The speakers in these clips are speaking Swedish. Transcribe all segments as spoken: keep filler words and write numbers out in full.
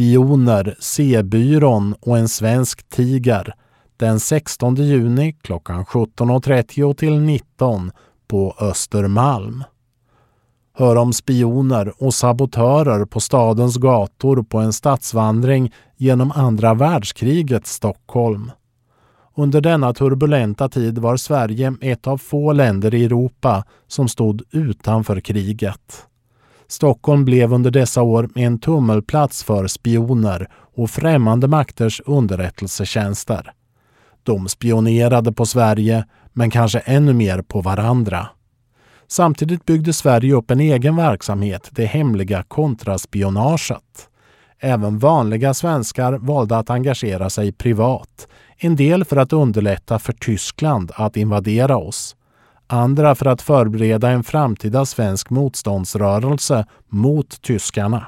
Spioner, C-byrån och en svensk tiger den sextonde juni klockan sjutton trettio till nitton på Östermalm. Hör om spioner och sabotörer på stadens gator på en stadsvandring genom andra världskrigets Stockholm. Under denna turbulenta tid var Sverige ett av få länder i Europa som stod utanför kriget. Stockholm blev under dessa år en tummelplats för spioner och främmande makters underrättelsetjänster. De spionerade på Sverige, men kanske ännu mer på varandra. Samtidigt byggde Sverige upp en egen verksamhet, det hemliga kontraspionaget. Även vanliga svenskar valde att engagera sig privat, en del för att underlätta för Tyskland att invadera oss. Andra för att förbereda en framtida svensk motståndsrörelse mot tyskarna.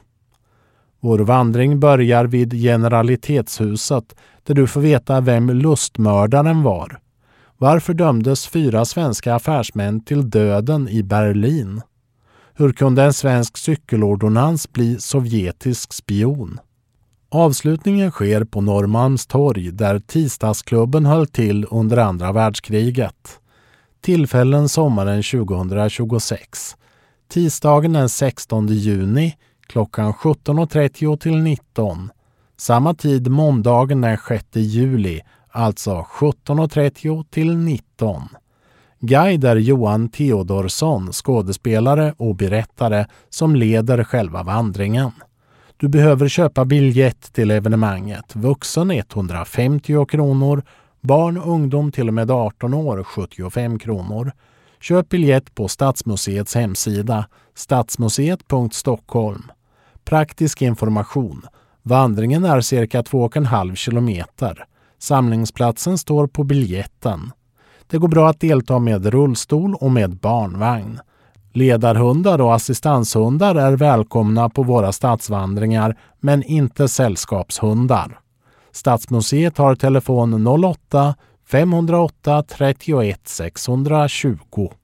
Vår vandring börjar vid Generalitetshuset där du får veta vem lustmördaren var. Varför dömdes fyra svenska affärsmän till döden i Berlin? Hur kunde en svensk cykelordonnans bli sovjetisk spion? Avslutningen sker på Norrmalmstorg där tisdagsklubben höll till under andra världskriget. Tillfällen sommaren tjugohundratjugosex. Tisdagen den sextonde juni klockan sjutton trettio till nitton. Samma tid måndagen den sjätte juli, alltså sjutton trettio till nitton. Guide är Johan Theodorsson, skådespelare och berättare som leder själva vandringen. Du behöver köpa biljett till evenemanget. Vuxen etthundrafemtio kronor, barn och ungdom till och med arton år sjuttiofem kronor. Köp biljett på Stadsmuseets hemsida stadsmuseet punkt stockholm. Praktisk information. Vandringen är cirka två och en halv kilometer. Samlingsplatsen står på biljetten. Det går bra att delta med rullstol och med barnvagn. Ledarhundar och assistanshundar är välkomna på våra stadsvandringar, men inte sällskapshundar. Stadsmuseet har telefon noll åtta fem noll åtta trettioett sexhundratjugo.